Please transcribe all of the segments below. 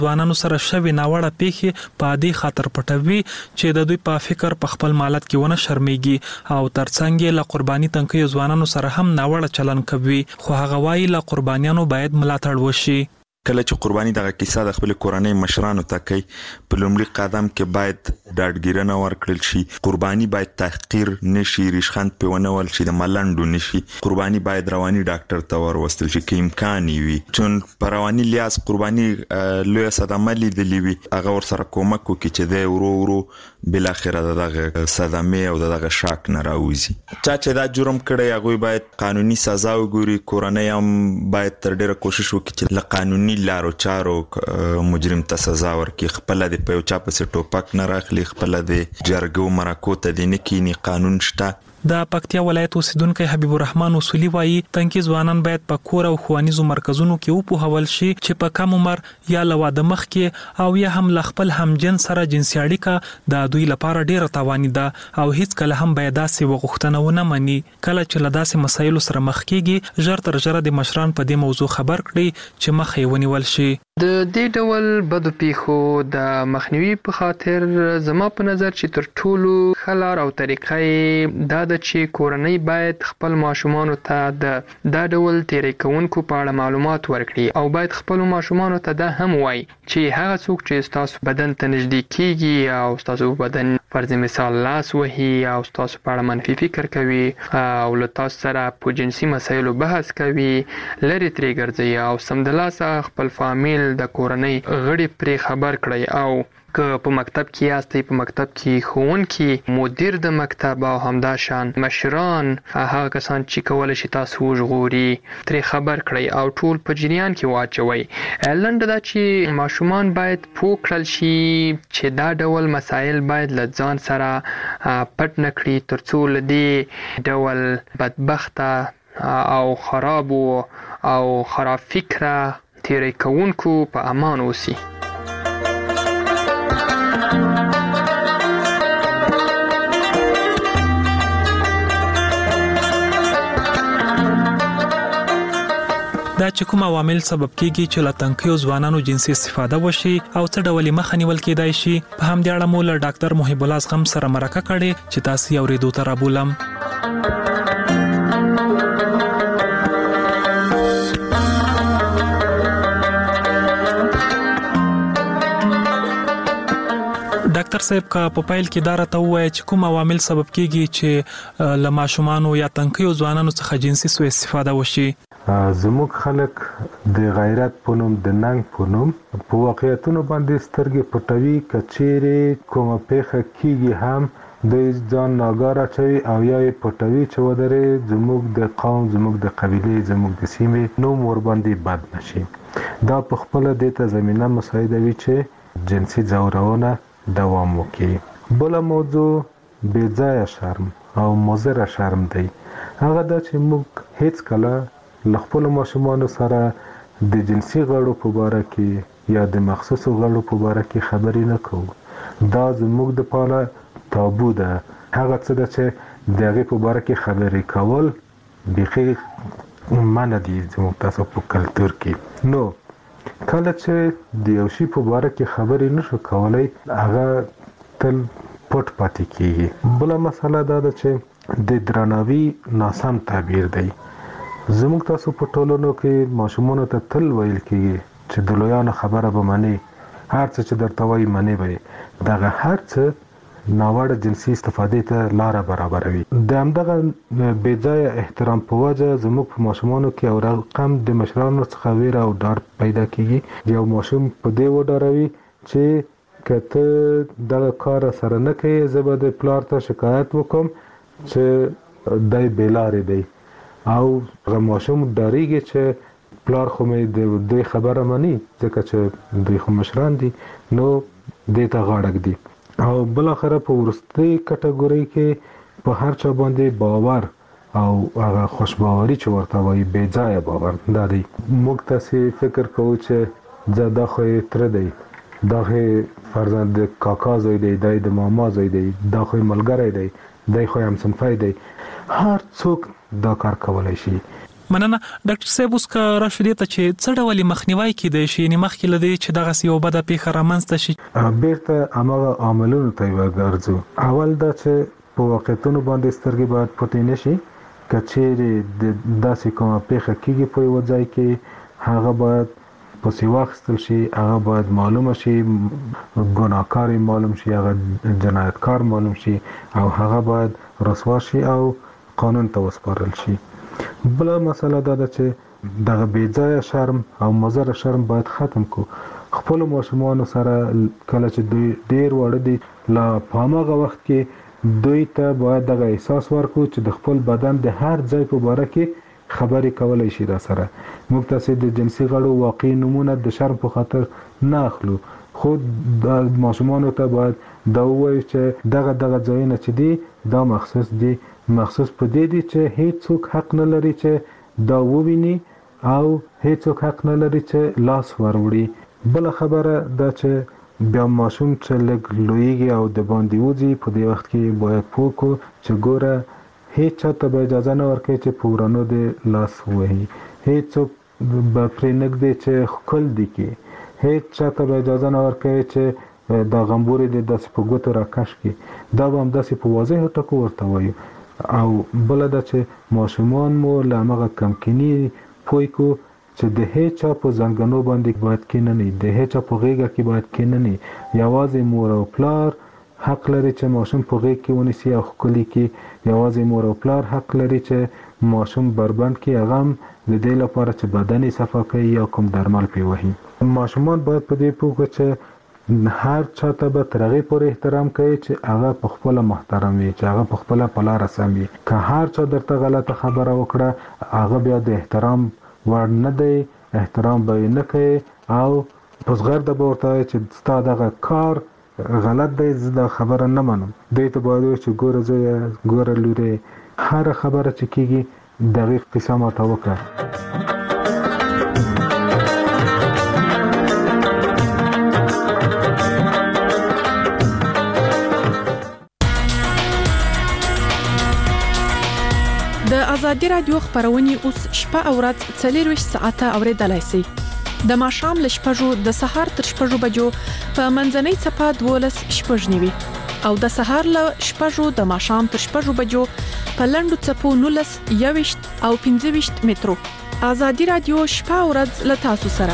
ځوانانو سره شوی ناوړه پیښې په عادي خاطر پټوي چې د دوی په فکر په خپل مالت کې ونه شرمېږي او ترڅنګ له قرباني تنکي ځوانانو سره هم ناوړه چلن کوي، خو هغه وايي له قربانیانو باید ملاتړ وشي. کله چې قرباني دغه کیسه د خپل کورنۍ مشرانو ته کوي، په لومړي قدم کې باید ډاډګیرنه ورکړل شي. قرباني باید تحقیر نشي، ریشخند په ونول شي، د ملنډو نشي. قرباني باید رواني ډاکټر ته وروستل شي که امکان وي، چون په رواني لیاز قرباني لوی صدمه لیدلې وي، هغه ورسره کومک وکړي چې د ورو ورو بل اخره دغه صدمه او دغه شاک نه راوځي. چې دا جرم کړی هغه باید قانوني سزا وګوري. کورنۍ هم باید تر ډیره کوشش وکړي چې له قانوني لارو چارو مجرم ته سزا ورکړي. خپل د په چا پسې ټوپک نه راخلي، خپل د جرګو مرکو ته د نکینی قانون شته. د پکتیا ولایت اوسیدونکو حبیب الرحمن اصولي وایي تنکي ځوانان باید په کور او ښوونیزو مرکزونو کې وپوهول شي چې په کم عمر یا له واده مخکې او یا هم له خپل همجنس سره جنسي اړیکه د دوی لپاره ډیره تاواني ده او هیڅ کله هم باید داسې وغوښتنه ونه مني. کله چې له داسې مسایلو سره مخ کیږي، ژر تر ژره د مشران په دې موضوع خبر کړي چې مخه یې ونیول شي. د دې ډول بدو پیښو د مخنیوي په خاطر زما په نظر چې تر ټولو ښه لار او طریقه دا ده چې کورنۍ باید خپل ماشومانو ته د ډول تیری کوونکو په اړه معلومات ورکړي او باید خپل ماشومانو ته دا هم وایي چې هغه څوک چې تاسو بدن ته نږدې کیږي او تاسو بدن فرض مثال لاس وهي او تاسو په اړه منفي فکر کوي او له تاسو سره په جنسي مسایلو بحث کوي، لري ترې ګرځي او سمدلاسه خپل فامیل د کورنۍ غړي پرې خبر کړئ. او که په مکتب کې یاستئ، په مکتب کې ښوونکي، مدیر د مکتب او همدا شان مشران، هغه کسان چې کولی شي تاسو وژغوري، ترې خبر کړئ او ټول په جریان کې واچوئ. لنډه دا چې ماشومان باید پوه کړل شي چې دا ډول مسایل باید له ځان سره پټ نه کړي ترڅو له دې ډول بدبخته او خرابو او خراب فکره تیری کوونکو په امان اوسي. دا چې کوم عوامل سبب کیږي چې له تنکیو ځوانانو جنسي استفاده وشي او څه ډول مخه نیول کېدای شي، په همدې اړه مو له ډاکټر محب الله زغم سره مرکه کړې چې تاسو یې اورېدو ته رابولم. ډاکټر صاحب کا په پایل کې دا راته وایي چې کوم عوامل سبب کیږي چې له ماشومانو یا تنکیو ځوانانو څخه جنسي سوء استفاده وشي؟ زموږ خلک د غیرت په نوم، د ننګ په نوم په واقعیتونو باندې سترګې پټوي. که چیرې کومه پیښه کیږي هم دوی ځان ناګاره اچوي او یا یې پټوي چې ودرې زموږ د قوم، زموږ د قبیلې، زموږ د سیمې نوم ورباندې بد نشي. دا په خپله دې ته زمینه مساعدوي چې جنسي ځورونه دوام وکړي. بله موضوع بېځایه شرم او مضره شرم دی. هغه دا چې موږ هیڅ کله له خپلو ماشومانو سره د جنسي غړو په باره کې یا د مخصوصو غړو په باره کې خبرې نه کوو. دا زموږ دپاره تابو ده. هغه څه ده چې د هغې په باره کې خبرې کول بیخي منع دي زموږ تاسو په کلتور کې. نو کله چې د یو شي په باره کې خبرې نشو کولی، هغه تل پټ پاتې کېږي. بله مسله دا ده چې د درناوي ناسم تعبیر دی. زموږ تاسو په ټولنو کې ماشومانو ته تل ویل کېږي چې د لویانو خبره به منې، هر څه چې درته وایي منې به یې. دغه هر څه ناوړه جنسي استفادې ته لاره برابروي. د همدغه بېځایه احترام په وجه زموږ په ماشومانو کې یو رقم د مشرانو څخه ویره او ډار پیدا کېږي. یو ماشوم په دې وډاروي چې که ته دغه کار سره نه کوې، زه به د پلار ته شکایت وکړم چې دی بېلارې دی. او هغه ماشوم ډارېږي چې پلار خو مې د دوی خبره مني ځکه چې دوی خو مشران دي، نو دې ته غاړه ږدي. او بالاخره په وروستۍ کټګورۍ کې په هر چا باندې باور او هغه خوشباوري چې ورته وایي بېځایه باور دا دی. موږ تاسې فکر کوو چې زه دا خو یې تره دی، دا خو یې فرضاً د کاکا زوی دی، دی د ماما زوی دی، دا خو یې ملګری دی، دی خو یې همصنفی دی. هر څوک دا کار کولی شي. مننه ډاکټر صاحب. اوس که راشو دې ته چې څه ډول مخنیوي کیدای شي، یعنې مخکې له دې چې دغسې یو بده پیښه رامنځته شي؟ بیرته هماغه عاملونو ته ورګرځو. اول دا چې په واقعیتونو باندې سترګې باید پټې نه شي. که چیرې د داسې کومه پیښه کېږي په یوه ځای کې، هغه باید پسې واخیستل شي، هغه باید معلومه شي، ګناهکار معلوم شي، هغه جنایتکار معلوم شي، او هغه باید رسوا شي او قانون ته وسپارل شي. بله مسله دا ده چې دغه بېځایه شرم او مضر شرم باید ختم کو. خپلو ماشومانو سره کله چې دوی ډېر واړه دي، لا په هماغه وخت کې دوی ته باید دغه احساس ورکو چې د خپل بدن د هر ځای په باره کې خبرې کولای شي را سره. موږ تاسې د جنسي غړو واقعي نومونه د شرم په خاطر نه اخلو، خو د ماشومانو ته باید دا ووایو چې دغه ځایونه چې دي دا مخصوص دي، مخصوص په دې دي چې هیڅوک حق نه لري چې دا وویني او هیڅوک حق نه لري چې لاس وروړي. بله خبره دا چې بیا ماشوم چې لږ لویږي او د باندې وځي، په دې وخت کې باید پوه کړو چې ګوره هیڅ چاته به اجازه نه ورکوي چې په ورانو دې لاس ووهي، هیڅوک به پرې نږدې چې ښکل دي کړي، هیڅ چاته به اجازه نه ورکوي چې دا غمبورې دې داسې په ګوتو راکش کړي. دا به همداسې په واضحو ټکو ورته وایو. او بله ده چې ماشومان مو له همغه کمکیني پوه کړو چې د هیڅ چا په زنګنو باندې باید کېنني، د هیڅ چا په غېږه کې باید کېنني. یوازې مور او پلار حق لري چې ماشوم په غېږ کې ونیسي او ښکلي کړي. یوازې مور او پلار حق لري چې ماشوم بربند کړي، هغه هم د دې لپاره چې بدن یې صفا کوي یا کوم درمل پرې وهي. ماشومان باید په دې پوه کړي چې هر چا ته به تر هغې پورې احترام کوي چې هغه په خپله محترم وي، چې هغه په خپله په لاره سم وي. که هر چا درته غلطه خبره وکړه، هغه بیا د احترام وړ نه دی، احترام به یې نه کوي او په زغرده به ورته وایي چې ستا دغه کار غلط دی، زه دا خبره نه منم. دوی ته باید وایي چې ګوره زویه، ګوره لورې، هره خبره چې کېږي دقیق قصه ماته وکړه. د ازادي رادیو خبرونه اوس شپه او ورځ 24 ساعته اوریدلای شئ. د ماښام ل 6 د سهار تر 6 بجو په منځنۍ صفه 12 شپږ نیوي او د سهار ل 6 د ماښام تر 6 بجو په لندو صفو 19 21 او 25 مترو. ازادي رادیو شپه او ورځ ل تاسو سره.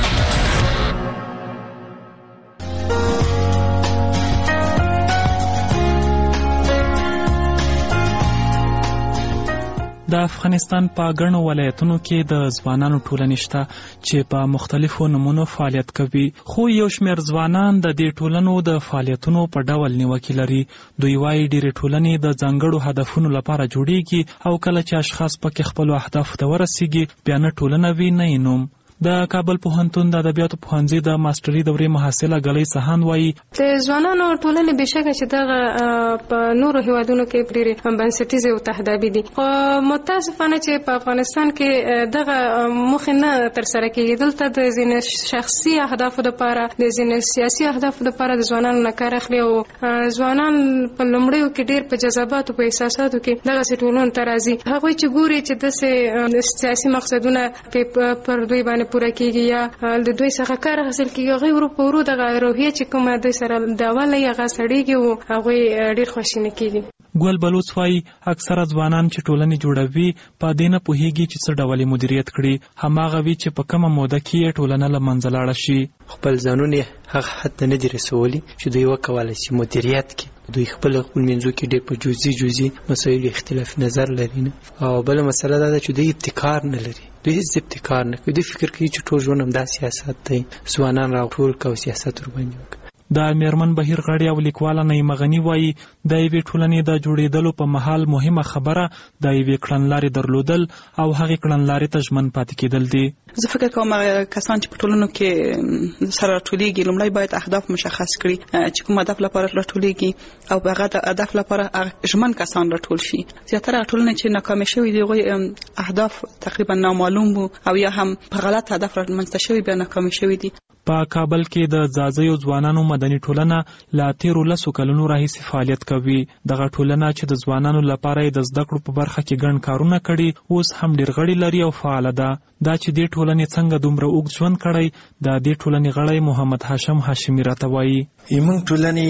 د افغانستان په ګڼو ولایتونو کې د ځوانانو ټولنې شته چې په مختلفو نمونو فعالیت کوي، خو یو شمېر ځوانان د دې ټولنو د فعالیتونو په ډول نیوکې لري. دوی وايي ډېرې ټولنې د ځانګړو هدفونو لپاره جوړیږي او کله چې اشخاص پکې خپل اهدافو ته ورسیږي بیا نه ټولنه وي نه یې نوم. د کابل پوهنتون د ادبیاتو پوهنځي د ماستري دورې محصله ګلۍ سهان وايي د ځوانانو ټولنې بشکه چې دغه په نورو هیوادونو کې ډېرې بنسټیزې او تهدابي دي، خو متاسفانه چې په افغانستان کې دغه موخې نه ترسره کېږي. دلته د ځینې شخصي اهدافو لپاره، د ځینې سیاسي اهدافو لپاره د ځوانانو نه کار اخلي او ځوانان په لومړیو کې ډېر په جذباتو په احساساتو کې دغسې ټولنو ته راځي. هغوی چې ګوري چې داسې سیاسي مقصدونه پر دوی باندې پوره کیږي یا د دوی څخه کار حاصل کیږي، هغوی ورو په ورو دغه روحیه چې کومه دوی سره د اوله یې هغه سړېږي او هغوی ډېر خواشینه کیږي. ګل بلوڅ وايي اکثره ځوانان چې ټولنې جوړوي په دې نه پوهیږي چې څه ډول مدیریت کړي، هماغه وي چې په کومه موده کې ټولنه له منځه لاړه شي. خپل ځانونه هغه حد نه دي رسولي چې دوی وکولای شي مدیریت کړي. دوی خپل منځو کې ډېر په جزئي مسایل اختلاف نظر لري نه. او بل مسله دا ده چې دوی ابتکار نه لري، دوی هیڅ ابتکار نه کوي. دوی فکر کوي چې ټول ژوند همدا سیاست دی، ځوانان راټول کوي سیاست ورباندې وکړي. د میرمن بهیر غړي او لیکواله نعیمه غني وايي د یوې ټولنې د جوړېدلو په مهال مهمه خبره د یوې کړنلارې درلودل او هغې کړنلارې ته ژمن پاتې کېدل دي. زه فکر کوم کسان چې په ټولنو کې سره راټولېږي لومړی باید اهداف مشخص کړي چې کوم هدف لپاره راټولېږي او هغه د هدف لپاره ژمن کسان راټول شي. زیاتره ټولنې چې ناکامې شوي دي هغوی اهداف تقریبا نامعلوم وو او یا هم په غلط هدف رامنځته شوي بیا ناکامې شوي دي. په کابل کې د ځاځیو ځوانانو مدني ټولنه لا 13 کلونو راهیسې فعالیت کوي. دغه ټولنه چې د ځوانانو لپاره د زده کړو په برخه کې ګڼ کارونه کړي اوس هم ډېر غړي لري او فعال ده. دا چې دې ټولنې څنګه دومره اوږد ژوند کړی د دې ټولنې غړی محمد هاشم هاشمي راته وایي. موږ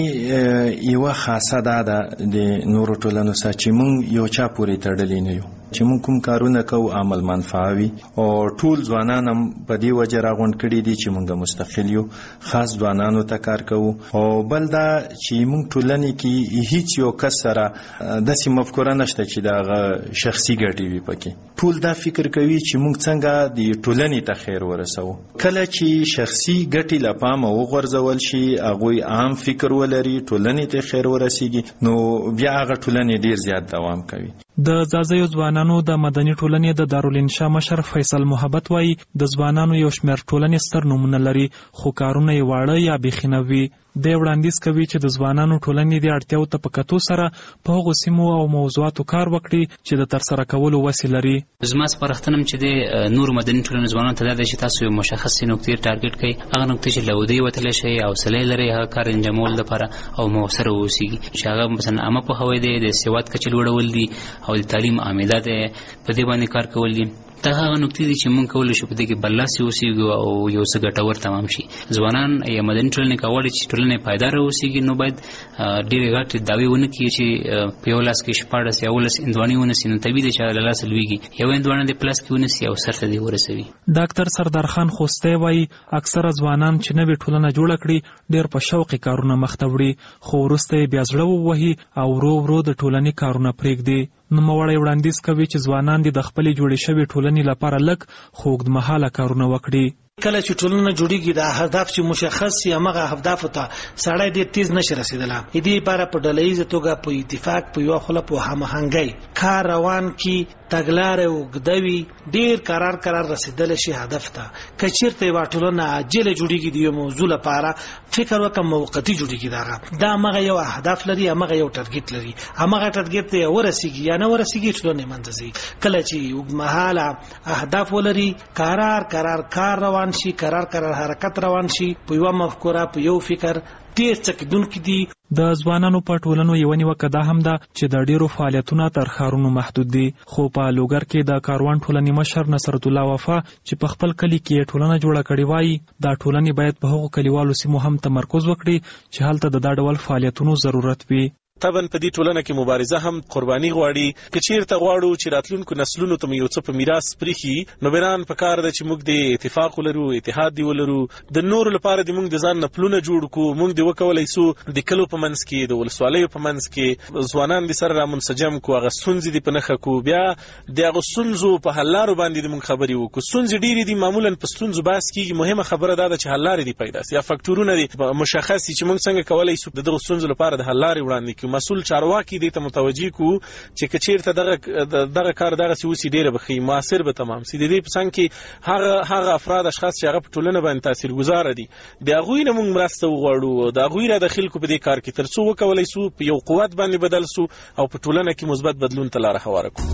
ټولنې یوه خاصه ده د نورو ټولنو سره چې موږ یو چا پورې تړلي نه یو، چې موږ کوم کارونه کوو عمل منفعه وي او ټول ځوانان هم په دې وجه راغونډ کړي دي چې موږ مستقل یو، خاص ځوانانو ته کار کوو. او بل دا چې موږ ټولنې کې هیڅ یو کس سره داسې مفکوره نشته چې دغه شخصي ګټې وي پکې. ټول دا فکر کوي چې موږ څنګه د ټولنې ته خیر ورسوو. کله چې شخصي ګټې له پامه وغورځول شي، هغوی عام فکر ولري، ټولنې ته خیر ورسیږي، نو بیا هغه ټولنې ډیر زیات دوام کوي. د ځاځیو ځوانانو د مدني ټولنې د دارالانشا مشر فیصل محبت وایي د ځوانانو یو شمېر ټولنې ستر نومونه لري خو کارونه یې واړه یا بیخي نه وي. دی وړاندیز کوي چې د ځوانانو ټولنې د اړتیاو ته په کتو سره په هغو سیمو او موضوعاتو کار وکړي چې د ترسره کولو وسې لري. زما سپارښتنه چې د نورو مدني ټولنو ځوانانو ته دا ده چې تاسو یو مشخصې نقطې ټارګټ کړئ، هغه نقطې چې له ودې وتلی شئ، حوصله لرئ هغه کار انجامولو لپاره او مؤثره واوسیږي، چې هغه مثلا عامه پوهاوی دی، د سواد کچې لوړول دي او د تعلیم عامده دی، په دې باندې کار کول دي. دا هغه نقطې دي چې موږ کولی شو په دې کې برلاسي اوسېږو او یو څه ګټور تمام شي. ځوانان یا مدني ټولنې که غواړي چې ټولنه پایداره اوسېږي نو باید ډېرې غټې دعوې ونه کړي چې په یو لاس کې 14 یا 18 هندواڼې ونیسي، نو طبیعي دی چې له لاسه لوېږي. یو هندواڼه دې په لاس کې ونیسي او سر ته دې ورسوي. ډاکټر سردار خان خوستی وایي اکثره ځوانان چې نوې ټولنه جوړه کړي ډېر په شوقي کارونه مخ ته وړي، خو وروسته یې بیا زړه ووهي او ورو ورو د ټولنې کارونه پرېږدي. نوموړی وړاندیز کوي چې ځوانان د خپلې جوړې شوې ټولنې لپاره لږ خو اوږدمهاله کارونه وکړي. کله چې ټولنه جوړیږي د هدف چې مشخص شي هغه اهداف ته سړی ډېر تیز نشي رسیدلی. دې لپاره په ډلهییزه توګه په اتفاق په یوه خوله په هماهنګۍ کار روان کړي، تګلارې اوږده وي، ډېر قرار رسیدلی شي هدف ته. که چېرته یوه ټولنه عاجله جوړیږي د یو موضوع لپاره فکر وکړه موقتي جوړیږي، دا همغه یو اهداف لري، همغه یو ټارګټ لري، همغه ټارګټ ته ورسیږي یا نه ورسیږي ټولنه منځ ځي. کله چې اوږدمهاله اهداف ولري، قرار کار روان شي، قرار حرکت روان شي، په یو مفکوره په یو فکر ډېر څه کېدونکي دي. د ځوانانو په ټولنو یوه نیوکه دا هم ده چې د ډېرو فعالیتونه تر ښارونو محدود دي. خو په لوګر کې د کاروان ټولنې مشر نصرت الله وفا چې په خپل کلي کې ټولنه جوړه کړې وایي دا ټولنې باید په هغو کلیوالو سیمو هم تمرکز وکړي چې هلته د دا ډول فعالیتونو ضرورت وي. طبعا په دې ټولنه کې مبارزه هم قرباني غواړي. که چیرته غواړو چې راتلونکو نسلونو ته یو څه په میراث پرېښي، نو بنان په کار ده چې موږ د اتفاق ولرو، اتحاد دی ولرو، د نورو لپاره د موږ د ځان نه پلونه جوړ کړو. موږ د وکولی سو د کلو په منځ کې، د ولسوالیو په منځ کې ځوانان د سره رامنسجم کړو، هغه ستونزې دې په نښه کړو، بیا د هغو ستونزو په حل لارو باندې د موږ خبرې وکړو. ستونزې ډېرې دي، معمولا په ستونزو بحث کېږي، مهمه خبره دا ده چې حل لارې دې پیدا سي یا فکټورونه دې مشخص سي چې موږ څنګه کولی سو د دغو ستونزو لپاره د حل لارې وړاندې کړو. مسؤل چارواکي دې ته متوجه کو چې که چیرته دغه کار دغسې وسي ډېره به ښه مؤثر به تمام سي. د دې په څنګ کې هغه افراد اشخاص چې هغه په ټولنه باندې تاثیرګذاره دي، د هغوی نه موږ مرسته وغواړو، د هغوی رادخیل کړو په دې کار کې، تر څو وکولی سو په یو قوت باندې بدل سو او په ټولنه کې مثبت بدلون ته لاره هواره کړو.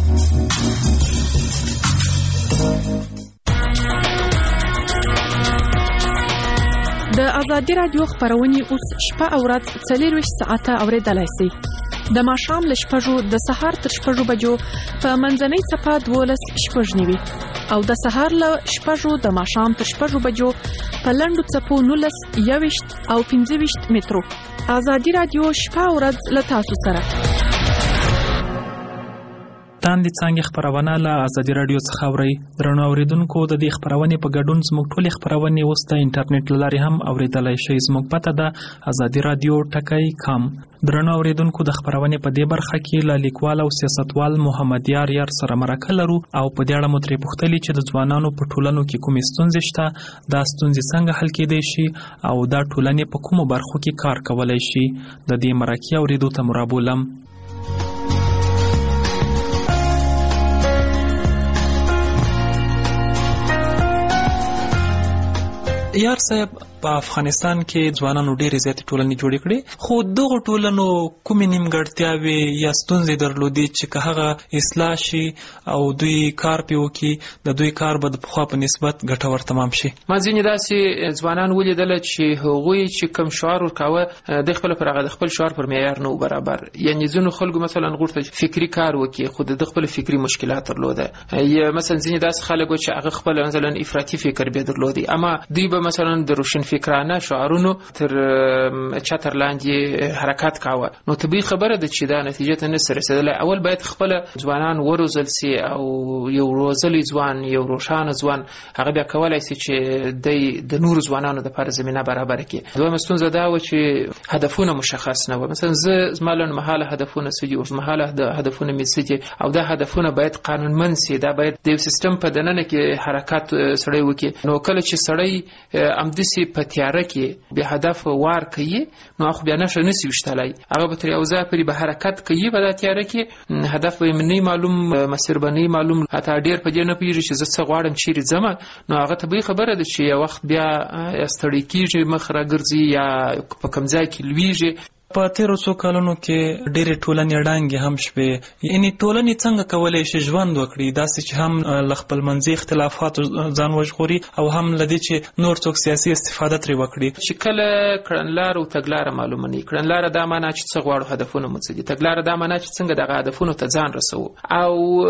د ازادي رادیو خبرونه اوس شپه او ورځ 24 ساعته اوریدلای شئ. د ماښام له 6 د سهار تر 6 بجو په منځنۍ صفه 12:09 او د سهار له 6 د ماښام تر 6 بجو په لنډو صفو 19:21 او 15 مترو. ازادي رادیو شپه او ورځ له تاسو سره. تاندې څنګه خبرونه له ازادي رادیو څخه اوري. درنو اوریدونکو د دې خبرونه په ګډون زموږ ټولې خبرونه اوس د انټرنیټ لارې هم اوریدلای شئ. زموږ پته ده azadi.radio.com. درنو اوریدونکو د خبرونه په دې برخه کې له لیکوال او سیاستوال محمد یار سره مرکه لرو او په دې اړه مو ترې پوښتلي چې د ځوانانو په ټولنو کې کومې ستونزې شته، دا ستونزې څنګه حل کېدای شي او دا ټولنې په کومو برخو کې کار کولای شي. د دې مرکې اوریدو ته مرابولم. یار صاحب، په افغانستان کې ځوانانو ډېرې زیاتې ټولنې جوړې کړې، خو دغه ټولنو کومې نیمګړتیاوې یا ستونزې درلودې چې که هغه اصلاح شي او دوی کار پې وکړي، د دوی کار به د پخوا په نسبت ګټور تمام شي. ما ځینې داسې ځوانان ولیدل چې هغوی چې کوم شعار ورکاوه د خپل پر هغه د خپل شعار پر معیار نه برابر، یعنی ځینو خلکو مثلا غوښتل فکری کار وکړي خو د خپل فکری مشکلات درلوده، یا مثلا ځینې داسې خلک چې هغه خپل مثلا افراطي فکر به درلودي، اما دوی به مثلا د روشن فکرانه شعارونو تر چتر لاندې حرکت کاوه. نو طبيعي خبره ده چې دا نتیجه ته نه رسیدله. اول باید خپل ځوانان وروزل سي او یو روزلي ځوان، یو روشانه ځوان هغه بیا کولای شي چې د نور ځوانانو د لپاره زمينه برابر کړي. دوه مستونزه دا و چې هدفونه مشخص نه و. مثلا زمالن محاله هدفونه سدي او محاله د هدفونه میسدي او دا هدفونه باید قانونمند سي. دا باید د سیستم په دننه کې حرکت سړی وکړي. نو کله چې سړی امدسي په تیاره کې به هدف وار کوي نو خو بیا نشه نسی وشتلای، هغه به تر یو ځای پورې به حرکت کوي په تیاره کې، هدف به نه معلوم، مسیر به نه معلوم، حتی ډیر په دې نه پیږي چې زه څه غواړم چیرې ځم. نو هغه طبيعي خبره ده چې یو وخت بیا ستړی کیږي، مخ راګرځي یا په کوم ځای کې لویږي. په تیرو څو کلونو کې ډېرې ټولنې ړانګې هم شوې، یعنی ټولنې څنګه کولی شي ژوند وکړي داسې چې هم له خپلمنځي اختلافاتو ځان وژغوري او هم له دې چې نور څوک سیاسي استفاده ترې وکړي. چې کله کړنلاره او تګلاره معلومه نه وي، کړنلاره دا معنا چې څه غواړو، هدفونه مو څه دي، تګلاره دا معنا چې څنګه دغه هدفونو ته ځان رسوو، او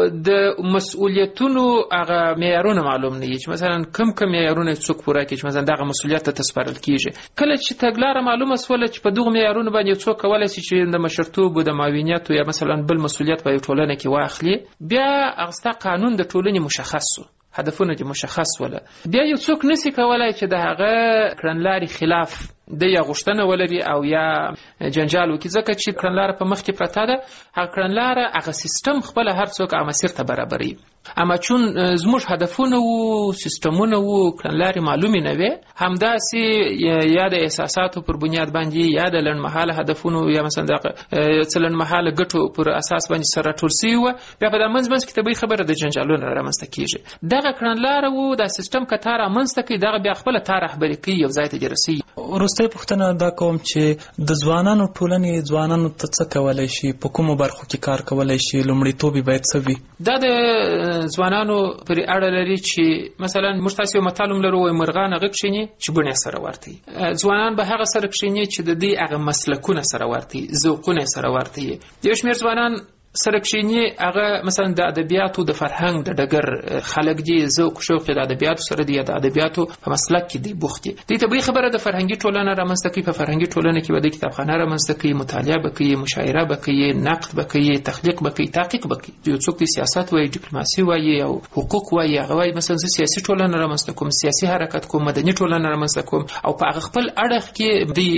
د مسؤلیتونو هغه معیارونه معلوم نه وي چې مثلا کم معیارونه څوک پوره کوي، چې مثلا دغه مسؤلیت ته تسپارل کیږي. کله چې تګلاره معلومه سوله چې په دغه معیارونو باندې څوک کولای شي چې د مشرتوب او د معاونیت یا مثلا بل مسؤلیت په ټولنه کې واخلي، بیا هغه قانون د ټولنې مشخص وو، هدفونه دې مشخص وله، بیا یو څوک نسی کولای چې د هغه کړنلاري خلاف د یا غشتنه ولري او یا جنجال وکړي، ځکه چې کړنلاره په مخ کې پرته ده. هغه کړنلاره هغه سیستم خپل هر څوک هغه مسیر ته برابري، اما چون زموږ هدفونه وو، سیستمونه وو، کړنلارې معلومې نه وي، همداسې یا د احساساتو پر بنیاد باندې یا د لنډمهاله هدفونو یا مثلا د څه لنډمهاله ګټو پر اساس باندې سره ټول سوي وه، بیا په دا منځ کې طبیعي خبره د جنجالونو رامنځته کېږي. دغه کړنلاره وو، دا سیستم که تا رامنځته کړي دغه بیا خپله تا رهبري کوي، یو ځای ته دې رسوي. وروستۍ پوښتنه دا کوم چې د ځوانانو ټولنې ځوانانو ته څه کولی شي، په کومو برخو کې کار کولی شي، لومړیتوب یې باید څه وي؟ دا د ځوانانو پرې اړه لري چې مثلا موږ تاسو یو متل لرو، وایي مرغان هغه کښیني چې بڼې سره ورته وي. ځوانان به هغه سره کښیني چې د دې هغه مسلکونه سره ورته وي، ذوقونه سره ورته وي. یو شمېر ځوانان سره کښیني هغه مثلا د ادبیاتو د فرهنګ د ډګر خلک دي، ذوق شوق د ادبیاتو سره دی، د ادبیاتو په مسلک کې دی بوخت دي. دې طبیعي خبره د فرهنګي ټولنه رامنځته کوي، په فرهنګي ټولنه کې به د کتابخانه رامنځته کوي، مطالعه به کوي، مشاعره به کوي، نقد به کوي، تخلیق به کوي، تحقیق به کوي. یو څوک د سیاست وایي، ډیپلوماسي وایي او حقوق وایي، هغه وایي مثلا زه سیاسي ټولنه رامنځته کوم، سیاسي حرکت کوم، مدني ټولنه رامنځته کوم، او په هغه خپل اړخ کې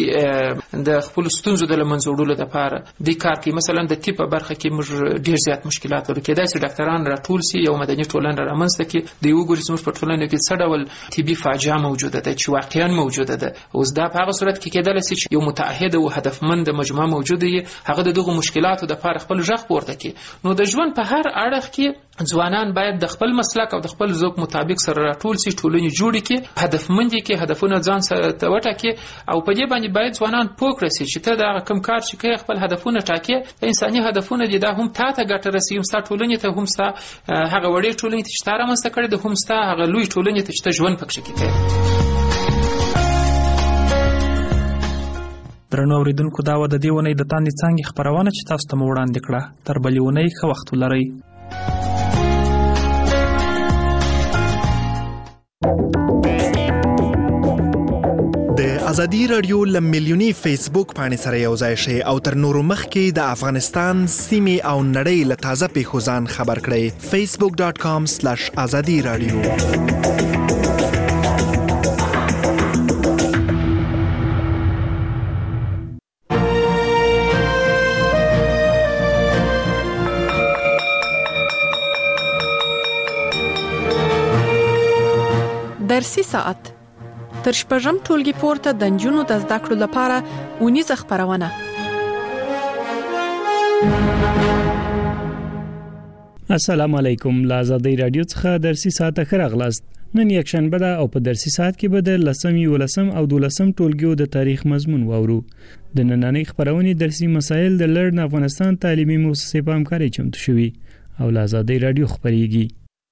د خپل ستونزو د له منځه وړلو لپاره د کار کوي. مثلا د طب په برخه کې موږ ډېر زیات مشکلات لرو، کېدای شي ډاکټران راټول سي، یو مدني ټولنه رامنځته کړي، د یو ګوري زموږ په ټولنه کې څه ډول طبي فاجعه موجوده ده چې واقعا موجوده ده. اوس دا په هغه صورت کې کېدای شي چې یو متعهد او هدفمند مجموعه موجوده وي، هغه دغه مشکلاتو د لپاره خپل ژغ پورته کړي. نو د ژوند په هر اړخ کې ځوانان باید د خپل مسلک او د خپل ذوق مطابق سره راټول سي، ټولنې جوړې کړي، هدفمند کړي، هدفونه ځان سره وټاکي، او په دې باندې باید ځوانان پوه کړي چې ته دا کوم کار چې کوي خپل هدفونه ټاکي، انساني هدفونه دي، دا هم تا ته ګټه رسوي، هم ستا ټولنې ته، هم ستا هغه وړې ټولنې ته چې تا رامنځته کړې ده، هم ستا هغه لوی ټولنې ته چې ته ژوند پکښې کوې. درنو اوریدونکو، دا و د دې اونۍ د تاندې څانګې خپرونه چې تاسو ته مو وړاندې کړه. تر بلې اونۍ ښه وخت ولرئ. د ازادي رادیو لمیلیونی فیسبوک باندې سره یو ځای شئ او تر نورو مخکې د افغانستان سیمې او نړۍ له تازه پیښو ځان خبر کړئ. facebook.com/azadi radio. درسي ساعت تر شپږم ټولګي پورته د نجونو د زده کړو لپاره اونیزه خپرونه. السلام علیکم. لا آزادی رادیو څخه درسي ساعت خراغلاست. نن یک شنبه ده او په درسي ساعت کې به د 10 او 12 ټولګیو د تاریخ مضمون واورو. د نننۍ خبرونې درسي مسایل د لړن افغانستان تعلیمي مؤسسې په همکارۍ چمتو شوي او لا آزادی رادیو خبريږي.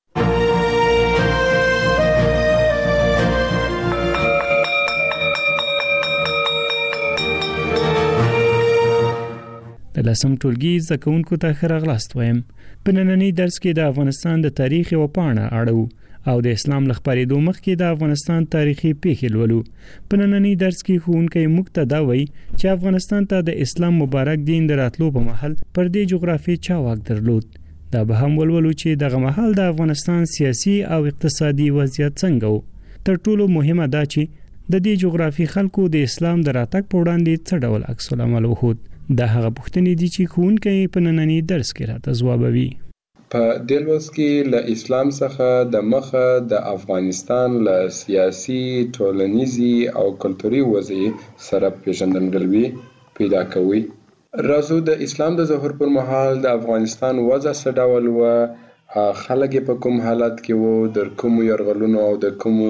د لسم ټولګي زکونکو ته خراغلاست وایم. په نننۍ درس کې د افغانستان د تاریخ او پاڼه اړو او د اسلام لخبرېدو مخکې د افغانستان تاریخي پیښې لولو. په نننۍ درس کې ښوونکی موږ ته دا وایي چې افغانستان ته د اسلام مبارک دین د راتلو په مهال پر دې جغرافي چا واک درلود. دا به هم ولولو چې دغه مهال د افغانستان سیاسي او اقتصادي وضعیت څنګه و. تر ټولو مهمه دا چې د دې جغرافي خلکو د اسلام د راتګ په وړاندې څه ډول عکس العمل وښود. دا هغه پوښتنې دي چې ښوونکی په نننۍ درس کې راته ځوابوي. په دې لوست کې له اسلام څخه د مخه د افغانستان له سیاسي، ټولنیزي او کلتوري وضعیت سره پیژندګلوي پیدا کوي. راځو د اسلام د ظهور پر مهال د افغانستان وضع څه ډول و، خلک په کوم حالت کې وو، د کوم یرغلونو او د کوم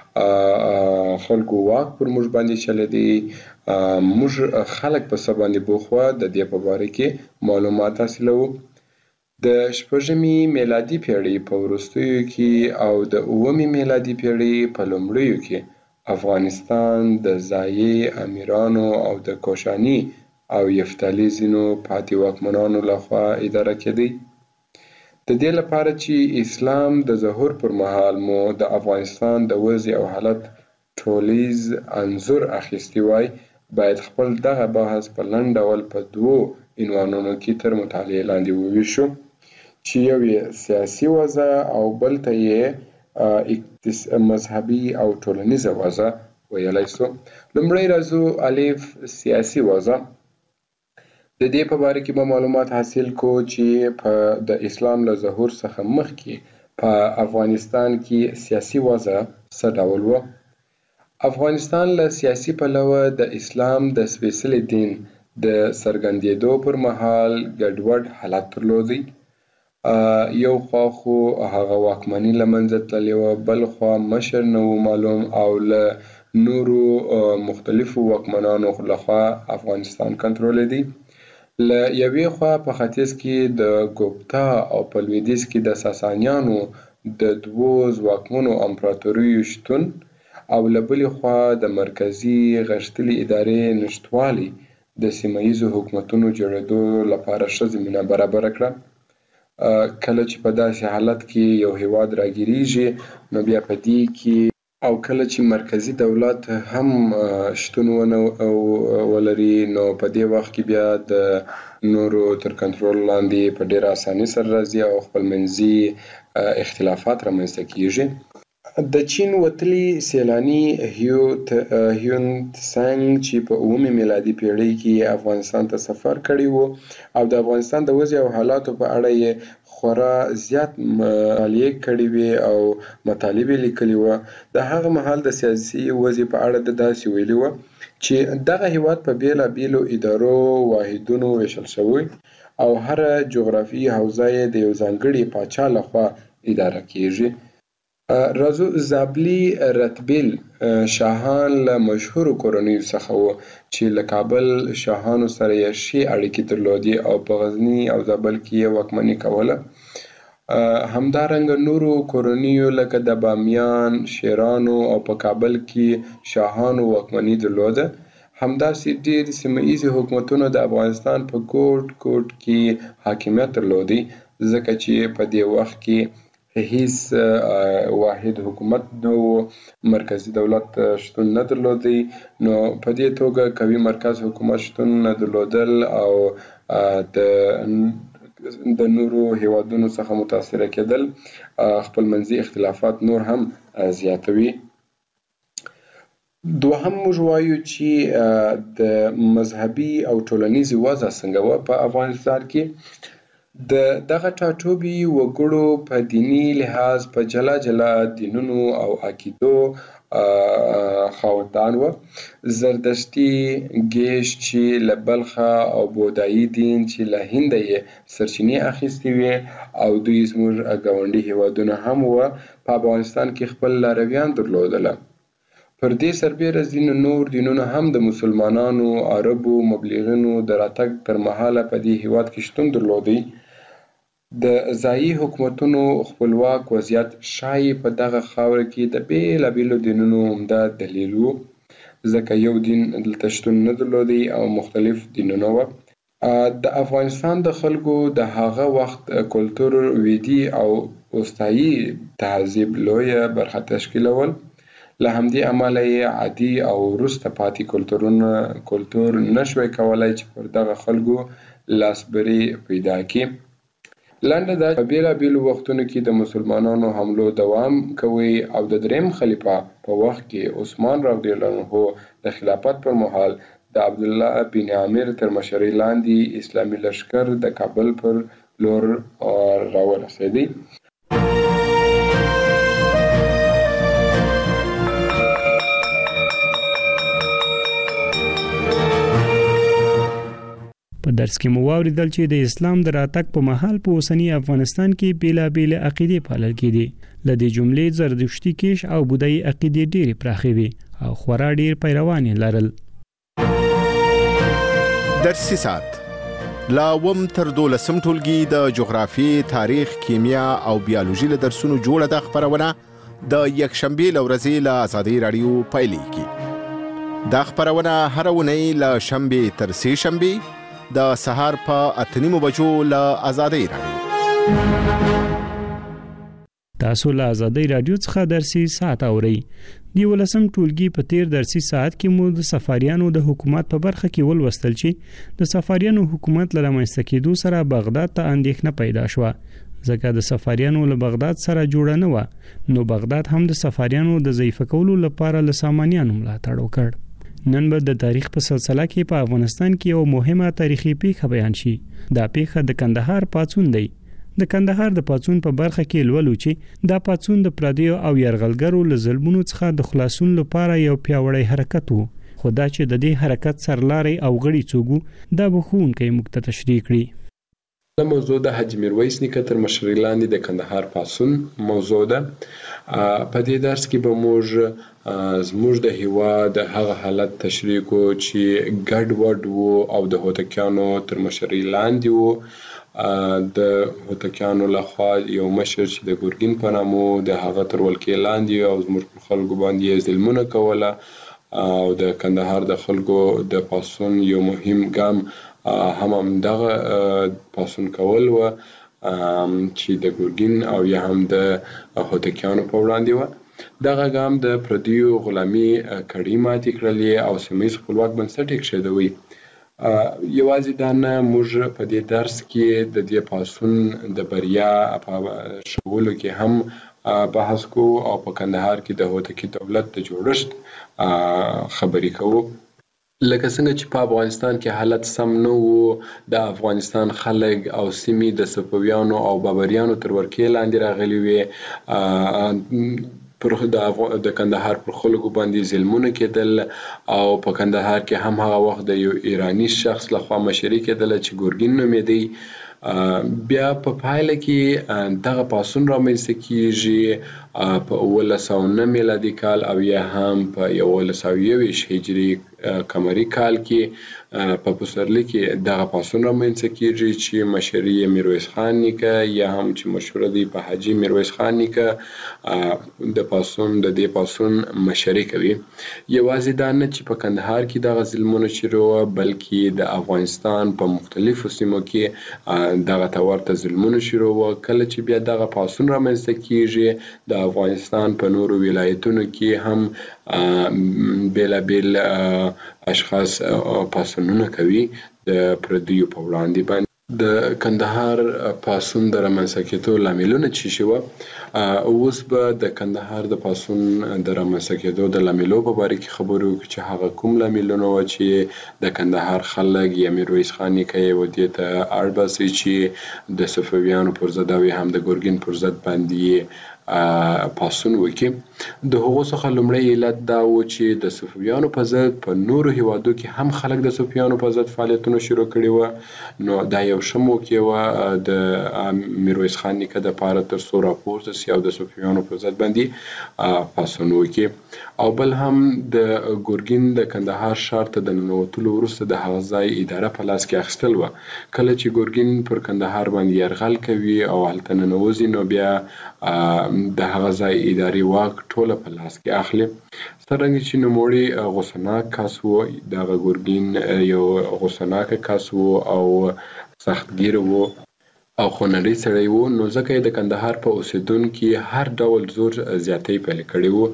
خلکو واک پر موږ باندې چلیدي، موږ خلک په څه باندې بوخوا د دې په باره کې معلومات حاصلو. د شپږمې میلادي پیړۍ په وروستیو کې او د اوومې میلادي پیړۍ په لومړیو کې افغانستان د ځایي امیرانو او د کوشاني او یفتالي ځینو پاتې واکمنانو لخوا اداره کېدی. د دې لپاره چې اسلام د ظهور پر مهال مو د افغانستان د وضع او حالت ټولیز انځور اخیستی وای، باید خپل دغه بحث په لنډ ډول په دوو عنوانونو کې تر مطالعې لاندې وویشو، چې یو یې سیاسي وضع او بل ته یې مذهبي او ټولنیزه وضع ویلی سو. لومړی راځو الف سیاسي وضع. د دې په باره کې به معلومات حاصل کو چې په د اسلام له ظهور څخه مخکې په افغانستان کې سیاسي وضع څه ډول و. افغانستان له سیاسي پلوه د اسلام د سپېڅلي دین د څرګندېدو پر مهال ګډوډ حالت درلودی. یو خوا خو هغه واکمني له منځه تللې وه، بل خوا مشر نه و معلوم او له نورو مختلفو واکمنانو لخوا افغانستان کنټرولېدی. له یوې خوا په ختیځ کې د ګوپتا او په لویدیځ کې د ساسانیانو د دوو ځواکمنو امپراتوریو شتون او له بلې خوا د مرکزي غښتلې ادارې نشتوالي د سیمه ییزو حکومتونو جوړېدو لپاره ښه زمینه برابره کړه. کله چې په داسې حالت کې یو هیواد راګیریږي نو بیا په دې کې او کله چې مرکزي دولت هم شتون ولري نو په دې وخت کې بیا د نورو تر کنټرول لاندې په ډېره اسانۍ سره راځي او خپلمنځي اختلافات رامنځته کیږي. د چین وتلي سیلاني هیون تسنګ چې په اوومې میلادي پیړۍ کې افغانستان ته سفر کړی و او د افغانستان د وضع او حالاتو په اړه یې خورا زیات مطالعې کړې وې او مطالب یې لیکلي وه. د هغه مهال د سیاسي وضع په اړه د داسې ویلي وه چې دغه هیواد په بیلابیلو ادارو واحدونو ویشل شوی او هره جغرافي حوزه یې د یو ځانګړي پاچا لخوا اداره کیږي. راځو زابلي رتبیل شاهان له مشهورو کورنیو څخه وو چې له کابل شاهانو سره یې ښې اړیکې درلودې او په غزني او زابل کې یې واکمني کوله. همدارنګه نورو کورنیو لکه د بامیان، شیرانو او په کابل کې شاهانو واکمني درلوده. همداسې ډېر سیمه ییزې حکومتونو د افغانستان په ګوټ ګوټ کې حاکمیت درلودی، ځکه چې په دې وخت کې هیڅ واحد حکومت نه و، مرکزي دولت شتون نه درلودی، نو په دې توګه قوي مرکز حکومت شتون نه درلودل او د نورو هیوادونو څخه متاثره کېدل خپلمنځي اختلافات نور هم زیاتوي. دوهم موږ وایو چې د مذهبي او ټولنیزې وضع څنګه وه په افغانستان کې. د دغه ټاټوبي وګړو په دیني لحاظ په جلا جلا دینونو او عقیدو خاوندان و زردشتي ګیش چې له بلخه او بودایي دین چې له هند یې سرچینې اخیستې وې او دوی زموږ ګاونډي هیوادونه هم و په افغانستان کې خپل لارویان درلودله. پر دې سربېره ځینو نور دینونه هم د مسلمانانو، عربو، مبلغینو د راتګ پر مهاله په دې هیواد کې شتون درلودی. د ځایي حکومتونو خپلواک وضعیت ښایي په دغه خاوره کې د بیلابیلو دینونو عمده دلیل و، ځکه یو دین دلته شتون نه درلودی او مختلف دینونه و. د افغانستان د خلکو د هغه وخت کلتور ویدي او اوستایي تهذیب لویه برخه تشکیلول. له همدې امله یې عادي او وروسته پاتې کلتور نشوی کولای چې پر دغه خلکو لاسبري پیدا کړي. لنډه دا په بیلابیلو وختونو کې د مسلمانانو حملو دوام کوي او د دریم خلیفه په وخت کې عثمان رضی الله عنه د خلافت پر مهال د عبدالله بن عامر تر مشرۍ لاندې اسلامي لښکر د کابل پر لور راورسېدی. په درس کې مو واوریدل چې د اسلام د راتګ په مهال په اوسنی افغانستان کې بیلابیل عقیدې پالل کېدي. لدې جملې زردشتي کیش او بودایي عقیدې ډېرې پراخې وي او خورا ډېر پیروان لرل. درسي ساعت لا وم تر 12 ټولګي د جغرافي، تاریخ، کیمیا او بیولوژي له درسونو جوړه د خبرونه د یکشنبه لورځي له آزادۍ رادیو پایلیږي. دا خبرونه هر ونی له شنبه تر سه شنبه د سهار په 8:30 بجو له آزادۍ رادیو. تاسو له آزادۍ رادیو څخه درسي ساعت اورئ. دی ولسم ټولګي په تیر درسي ساعت کې مو د سفاریانو د حکومت په برخه کې ولوستل چې د سفاریانو حکومت له رامنځته کېدو سره بغداد ته اندېښنه پیدا شوه، ځکه د سفاریانو له بغداد سره جوړه نه و، نو بغداد هم د سفاریانو د ضعیف کولو لپاره له سامانیانو ملاتړ وکړ. نن به د تاریخ په سلسله کې په افغانستان کې یو مهمه تاریخي پیښه بیان شي. دا پیښه د کندهار پاڅون دی. د کندهار د پاڅون په برخه کې لولو چې دا پاڅون د پردیو او یرغلګرو له ظلمونو څخه د خلاصون لپاره یو پیاوړی حرکت و. خدا چې د دې حرکت سرلاري او غړي څوګو دا بخونکې موږ ته تشریح کړي. دا موضوع د حاجی میرویس نیکه تر مشرۍ لاندې د کندهار پاڅون موضوع ده. په دې درس کې به موږ زموږ د هیواد هغه حالت تشریح کو چې ګډ وډ وو او د هوتکیانو تر مشرۍ لاندې وو. د هوتکیانو لخوا یو مشر چې د ګورګین په نامو د هغه تر ولکې لاندې او زموږ په خلکو باندې ظلمونه کوله او د کندهار د خلکو د پاڅون یو مهم ګام هم دغه پاڅون کول و چې د ګورګین او یا هم د هوتکیانو په وړاندې و. دغه ګام د پردیو غلامي کړۍ ماتې کړلې او سیمه ییز خپلواک بنسټ یې کېښودوی. یوازې دا نه، موږ په دې درس کې د دې پاڅون د بریا په شغلو کې هم بحث کوو او په کندهار کې د هوتکي دولت د جوړښت خبرې کوو. لکه څنګه چې په افغانستان کې حالت سم نه وو، د افغانستان خلک او سیمې د صفویانو او بابریانو تر ورکې لاندې راغلي وې. پر د کندهار پر خلکو باندې ظلمونه کېدل او په کندهار کې هم هغه وخت د یو ایرانی شخص لخوا مشري کېدل چې ګورګین نومېدی. بیا په پایله کې دغه پاڅون رامنځته کیږي په 1909 میلادي کال او یا هم په 1921 هجري قمري کال کې په پسرلي کې دغه پاڅون رامنځته کیږي چې مشري میرویس خان نیکه یا هم چې مشهور دی په حاجی میرویس خان نیکه د دې پاڅون مشري کوي. یوازې دا نه چې په کندهار کې دغه ظلمونه شروع بلکې د افغانستان په مختلفو سیمو کې دغه تورته ظلمونه شروع و. کله چې بیا دغه پاڅون رامنځته کیږي د افغانستان په نورو ولایتونو کې هم بیلابیل اشخاص پاڅونونه کوي د پردیو په وړاندې باندې. د کندهار پاڅون د رامنځته کېدو لاملونه څه شي وو؟ اوس به د کندهار د پاڅون د رامنځته کېدو د لاملو په باره کې خبرې وکړو چې هغه کوم لاملونه وو چې د کندهار خلک یا میرویس خان نیکه یې ودې ته اړ باسي چې د صفویانو پر ضد او هم د ګورګین پر ضد باندې پاڅون وکړي. د هغو څخه لومړی علت دا و چې د صفویانو په ضد په نورو هیوادو کې هم خلک د صفویانو په ضد فعالیتونه شروع کړي و. نو دا یو ښه موقع وه د میرویس خان نیکه دپاره تر څو راپورته سي او د صفویانو په ضد باندې پاڅون وکړي. او بل هم د ګورګین د کندهار ښار ته د ننوتلو وروسته د هغه ځای اداره په لاس کې اخیستل وه. کله چې ګورګین پر کندهار باندې یرغل کوي او هلته ننوځي نو بیا د هغه ځای اداري واک ټوله په لاس کې اخلي. څرنګه چې نوموړی غوسناک کس و، دغه ګورګین یو غوسناک کس و او سختګیر و او خونړی سړی و، نو ځکه یې د کندهار په اوسېدونکي هر ډول زور زیاتی پیل کړی و.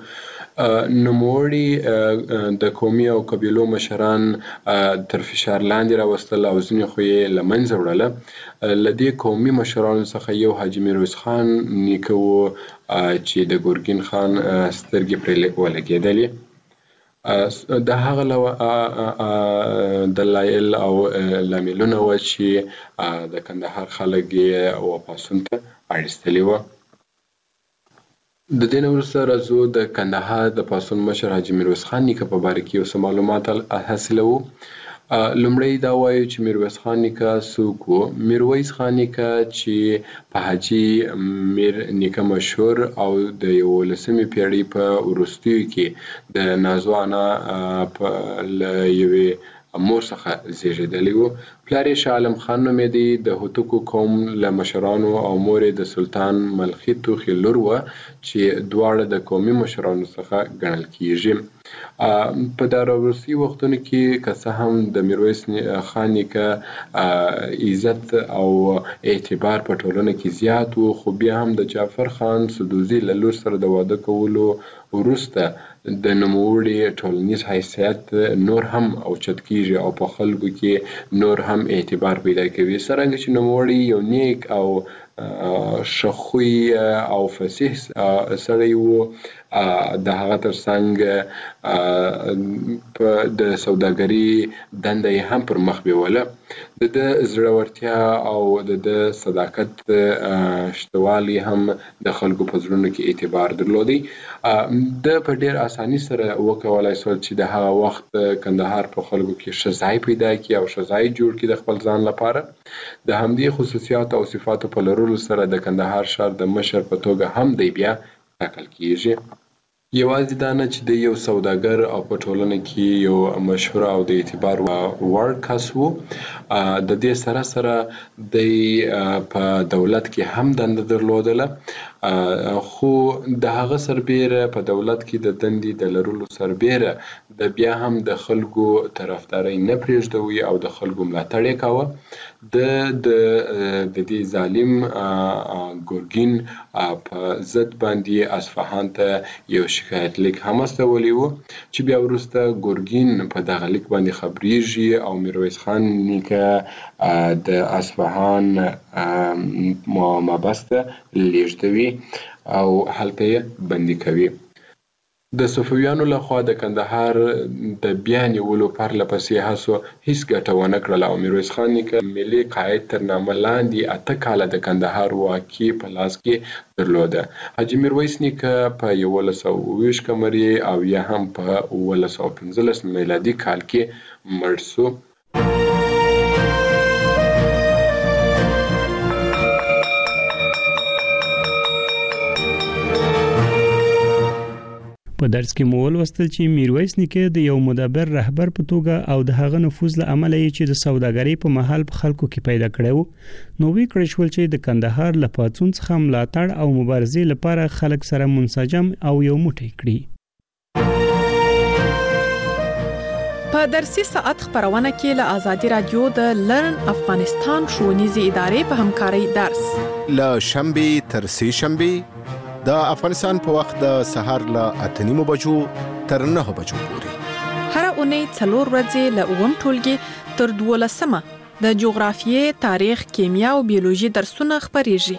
نوموړي د قومي او قبیلو مشران تر فشار لاندې راوستل او ځینې خو یې له منځه وړله. له دې قومي مشرانو څخه یو حاجي میرویس خان نیکه و چې د ګورګین خان سترګې پرې ولګېدلې. د هغه دلایل او لاملونه و چې د کندهار خلک یې واپسون ته اړیستلي وه. د دې نه وروسته راځو د کندهار د پاڅون مشر حاجي میرویس خان نیکه په باره کې یو څه معلومات حاصلوو. لومړی دا وایو چې میرویس خان نیکه څوک و. میرویس خان نیکه چې په حاجي میر نیکه مشهور او د 11مې پیړۍ په وروستیو کې د نازو انا له یوې مور څخه زیږېدلی و. پلار یې شاه عالم خان نومېدی، د هوتکو قوم له مشرانو او مور یې د سلطان ملخي توخي لور وه چې دواړه د قومي مشرانو څخه ګڼل کیږي. په دا وروستي وختونو کې که څه هم د میرویس خان نیکه عزت او اعتبار په ټولنه کې زیات و، خو بیا هم د جعفر خان سدوزي له لور سره د واده کولو وروسته د نوموړي ټولنیز حیثیت نور هم اوچت کیږي او په خلکو کې نور هم اعتبار پیدا کوي. څرنګه چې نوموړي یو نیک او ښه خوی او فصیح سړی و، د هغه ترڅنګ د سوداګري دنده یې هم پر مخ بیوله. د زړورتیا او د صداقت شتوالی هم د خلکو په زړونو کې اعتبار درلودی. د په ډیر اساني سره وکولای شول چې د هغه وخت کندهار په خلکو کې ښه ځای پیدا کړي او ښه ځای جوړ کړي د خپل ځان لپاره. د همدې خصوصیات او صفاتو په لرلو سره د کندهار ښار د مشر په توګه هم دی بیا ټاکل کیږي. یوازې دا نه چې د یو سوداګر او په ټولنه کې یو مشهور او د اعتبار وړ کس و، د دې سره سره د په دولت کې هم دنده درلودله، خو د هغه سربیره په دولت کې د دندې د لرلو سربیره د بیا هم د خلکو طرفداري نه پرېږدوي او د خلکو ملاتړ یې کاوه. د دې ظالم ګورګین په ضد باندې اصفهان ته یو شکایت لیک هم استولی و چې بیا وروسته ګورګین په دغه لیک باندې خبریږي او میرویس خان نیکه د اصفهان محبس ته لیږدوي او هلته یې بندي کوي. د صفویانو لخوا د کندهار د بیا نیولو پرله پسې هڅو هیڅ ګټه ونه کړله او میرویس خان نیکه ملي قاید تر نامه لاندې 8 کاله د کندهار واکي په لاس کې درلوده. حاجي میرویس نیکه په 1120 قمري او یا هم په 1915 میلادي کال کې مړ شو. په درس کې مو ولوستل چې میرویس نیکه د یو مدبر رهبر په توګه او د هغه نفوذ له امله چې د سوداګرۍ په محل په خلکو کې پیدا کړو، نو وی کړی شول چې د کندهار له پاڅون څخه ملاتړ او مبارزې لپاره خلک سره منسجم او یو موټی کړي. په درسي ساعت خبرونه کې له آزادي رادیو د لرن افغانستان ښوونیزې ادارې په همکارۍ درس له شنبه تر سه شنبه د افغانستان په وخت د سهار له 8:30 بجو تر 9 بجو پورې هر اونۍ 4 ورځې له 9 ټولګي تر 12 د جغرافیې، تاریخ، کیمیا او بیولوژي درسونه خبريږي.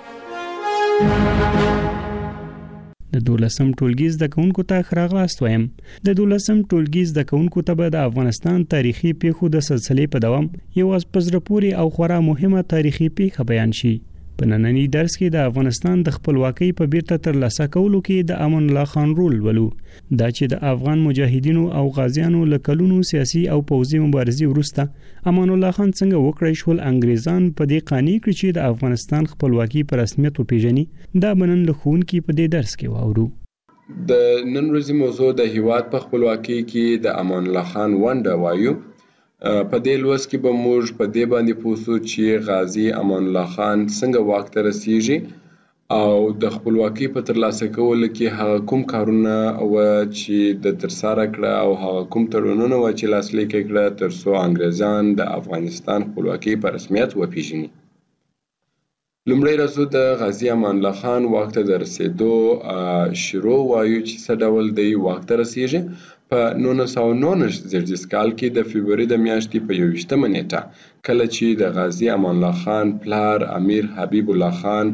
د 12م ټولګي زده کوونکو ته خراغلاست وایم. د 12م ټولګي زده کوونکو ته به د افغانستان تاریخي پیښو د سلسلې په دوام یو از پزرپوري او خورا مهمه تاریخي پیښه بیان شي. په نننی درس کې د افغانستان د خپلواکۍ په بیرته ترلاسه کولو کې د امان الله خان رول ولو دا چې د افغان مجاهدینو او غازیانو له کلونو سیاسي او پوځي مبارزې وروسته امان الله خان څنګه وکړای شول انګریزان په دې قانع کړ چې د افغانستان خپلواکي په رسمیت وپیژني دا بنن له ښوونکي په دې درس کې واورو. د نن ورځې موضوع د هیواد په خپلواکۍ کې د امان الله خان ونډه وایو. په دې لوست کې به موږ په دې باندې پوه شو چې غازی امان الله خان څنګه واک ته رسیږي او د خپلواکۍ په ترلاسه کولو کې هغه کوم کارونه و چې د ترسره کړه او هغه کوم تړونونه و چې لاسلیک کړه تر څو انګریزان د افغانستان خپلواکۍ په رسمیت وپیژني. لومړی راځو د غازی امان الله خان واک ته د رسېدو شروع وایو چې څه ډول دی واک ته رسیږي. په 1919 کال کې د فبرवरी د میاشتې په 21 نیټه کله چې د غازی امان الله خان پلار امیر حبیب الله خان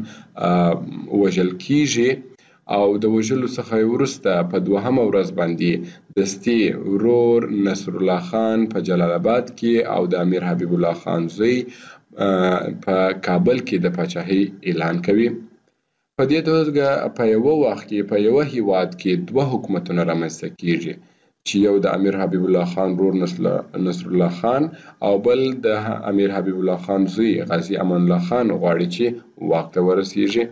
وژل کیږي او د وژلو څخه وروسته په 2مه ورځ باندې دستي ورور نصر الله خان په جلال آباد کې او د امیر حبیب الله خان زوی په کابل کې د پاچاهۍ اعلان کوي. په دې توګه په یو وخت کې په یو هیواد کې دوه حکومتونه رامنځته کیږي چې یو د امیر حبیب الله خان رور نصر الله خان او بل د امیر حبیب الله خان زوی غازی امان الله خان غواړي چې واک ته ورسیږي.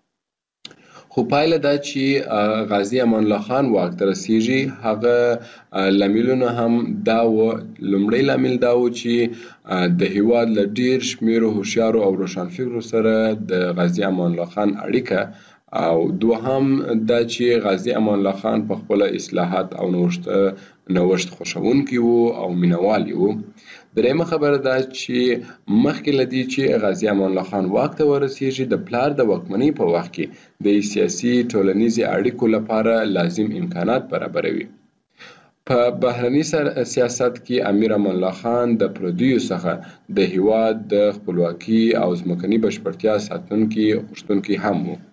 خو پایله دا چې غازی امان الله خان واک ته رسیږي هغه لاملونه هم دا و. لومړی لامل دا و چې د هیواد له ډیر شمیرو هوښیارو او روښانفکرو سره د غازی امان الله خان اړیکه او دوهم دا چې غازی امان الله خان په خپل اصلاحات او نوښت خوښونکی وو او مینوال وو. درېمه خبره دا چې مخکې له دې چې غازی امان الله خان واک ته ورسیږي د پلار د واکمنۍ په وخت کې د سیاسي ټولنیزي اړیکو لپاره لازم امکانات برابروي. په بهرني سیاست کې امیر امان الله خان د پردیو څخه د هیواد د خپلواکۍ او ځمکني بشپړتیا ساتونکي غوښتونکي هم وو.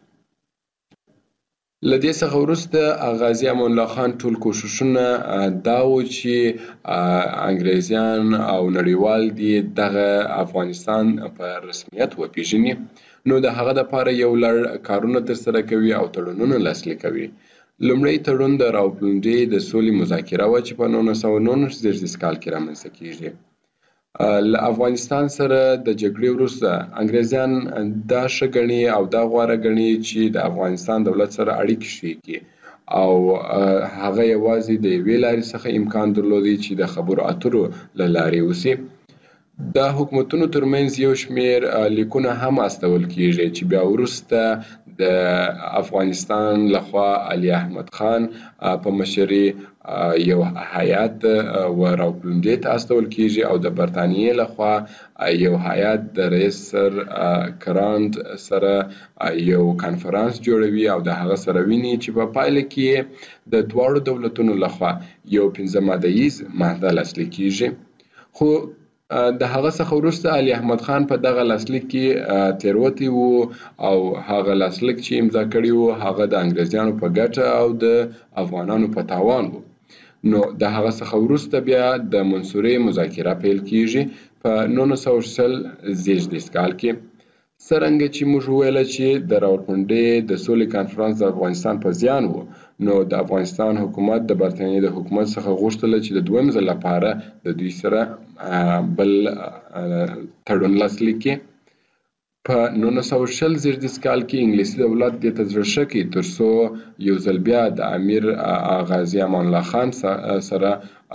لدې څخه وروسته غازی امان الله خان ټول کوششونه دا و چې انګریزیان او نړیوال دي دغه افغانستان په رسمیت وپیژني نو د هغه لپاره یو لړ کارونه ترسره کوي او تړونونه لاسلیک کوي. لومړی تړون د راوپلنډۍ د سولې مذاکره وه چې په 1919 کال کې رامنځته کیږي. له افغانستان سره د جګړې وروسته انګریزیان دا ښه ګڼي او دا غوره ګڼي چې د افغانستان دولت سره اړیکې ښې کړي او هغه یوازې د یوې لارې څخه امکان درلودی چې د خبرو اترو له لارې وسي. د حکومتونو ترمنځ یو شمیر لیکونه هم استول کیږي چې بیا وروسته د افغانستان لخوا علي احمد خان په مشرۍ یو هیات و راوپلنډۍ ته استول کیږي او د برتانیې لخوا یو هیات د رئیس سر کرانت سره یو کانفرانس جوړوي او د هغه سره ویني چې په پایله کې د دواړو دولتونو لخوا یو 15 مادهیز معاهده لاسلیک کیږي. خو د هغه څخه وروسته علي احمد خان په دغه لاسلیک کې تیروتی وو او هغه لاسلیک چې امضا کړی وو هغه د انګریزیانو په ګټه او د افغانانو په تاوان وو. نو د هغه څخه وروسته بیا د منصورې مذاکره پیل کیږي په 1919 کال کې. څرنګه چې موږ وویل چې د راوپلنډۍ د سولې کانفرانس د افغانستان په زیان وو نو د افغانستان حکومت د برتانیې د حکومت څخه غوښتل چې د دویم ځل لپاره د دوی سره بل تړون لاسلیک کړي. په 1920 کال کې انګلیسي دولت دې ته زړه ښه کړي تر څو یو ځل بیا د امیر غازی امان الله خان سره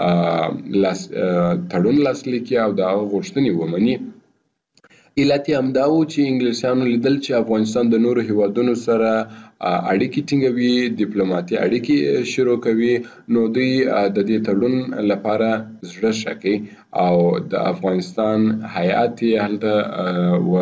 تړون لاسلیک کړي او د هغه غوښتنې ومني. علت یې همدا و چې انګلیسیانو لیدل چې افغانستان د نورو هیوادونو سره اړیکې ټینګوي ډیپلوماټي اړیکې شروع کوي نو دوی د دې تړون لپاره زړه ښه کوي او د افغانستان هیات یې هلته و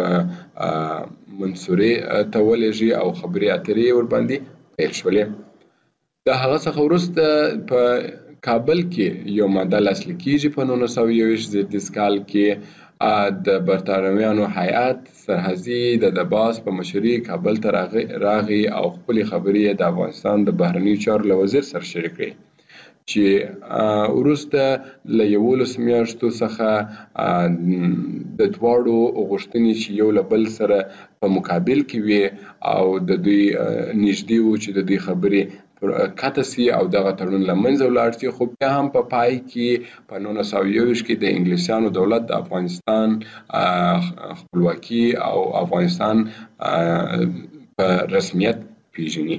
منصورې ته ولېږي او خبرې اترې ورباندې پیل شولې. د هغه څخه وروسته په کابل کې یو ماده لاسلیک کیږي په 1921 کال کې د برتانویانو هیات سرحدي د دباس په مشرۍ کابل ته راغی او خپلې خبرې د افغانستان د بهرنیو چارو له وزیر سره شریک کړې. چې وروسته له 11 میاشتو څخه د دواړو غوښتنې چې یو له بل سره په مقابل کې وي او د دوی نږدې وو چې د دوی خبرې کاته سي او دغه تړون لمنځه ولاړ شي، خو بیا هم په پای کې په 1921 کې د انګلیسانو دولت د افغانستان خپلواکي او افغانستان په رسمیت پیژني.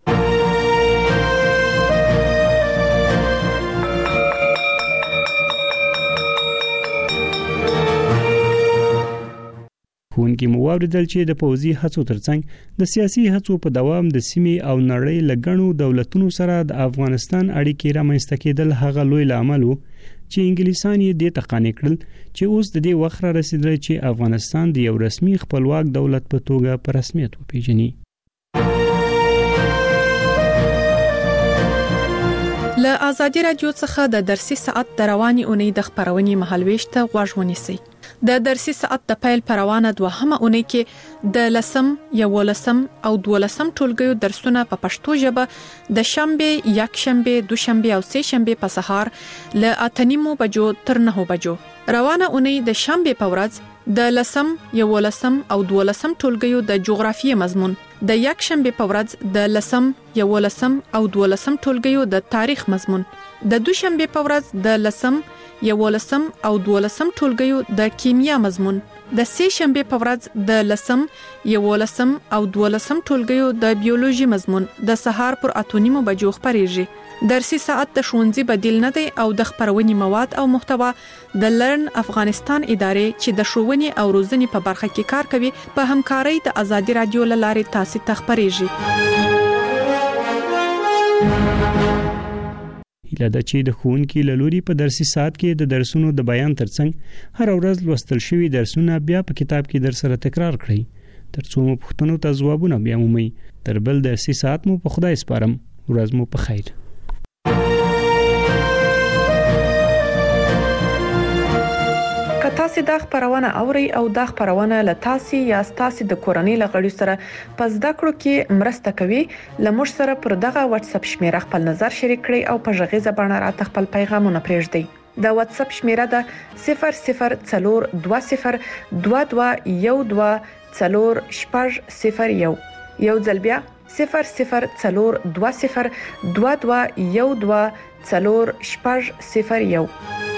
ښوونکي مو واوریدل چې د پوځي هڅو ترڅنګ د سیاسي هڅو په دوام د سیمې او نړۍ له ګڼو دولتونو سره د افغانستان اړیکې رامنځته کېدل هغه لوی لامل و چې انګلیسان یې د تقانې کړل چې اوس د دې وخت را رسیدلی چې افغانستان د یو رسمي خپلواک دولت په توګه په رسمیت وپیژني. له ازادي رادیو څخه د درسي ساعت د رواني اونۍ د خبرونې مهالويش ته غوږ ونیسئ. د درسي ساعت د پیل پروانه دوهمه اونۍ کې د 10 11 او 12 ټولګیو درسونه په پښتو ژبه د شنبه، یکشنبه، دوشنبه او سه شنبه په سهار له 8:30 بجو تر 9 بجو. روانه اونۍ د شنبه په ورځ د 10 11 او 12 ټولګیو د جغرافیې مضمون، د یکشنبه په ورځ د 10 11 او 12 ټولګیو د تاریخ مضمون، د دوشنبه په ورځ د 10 11 او 12 ټولګیو د کیمیا مضمون، د سه شنبه په ورځ د 10 11 او 12 ټولګیو د بیولوژي مضمون د سهار پر 8:30 بجو خبريږي. درسي ساعت د ښوونځي بدیل نه دی او د خبرونې مواد او محتوا د لرن افغانستان ادارې چې د ښوونې او روزنې په برخه کې کار کوي په همکارۍ د ازادي رادیو لارې تاسو ته خبريږي. هیله ده چې د ښوونکي له لوري په درسي ساعت کې د درسونو د بیان ترڅنګ هر ورځ لوستل شوي درسونه بیا په کتاب کې در سره تکرار کړئ ترڅو مو پوښتنو ته ځوابونه بیا مومئ. تر بل درسي ساعت مو په خدای سپارم. ورځ مو په خیر. تاسو د خبرونه اوري او د خبرونه له تاسو یا تاسو د کورنۍ لغړي سره پس د کړو کې مرسته کوي. لمر سره پر دغه واتس اپ شمیره خپل نظر شریک کړئ او په ژغې زبانه راته خپل پیغامونه پرېږدئ. د واتس اپ شمیره ده 002012124001. یو ځل بیا 002012124001.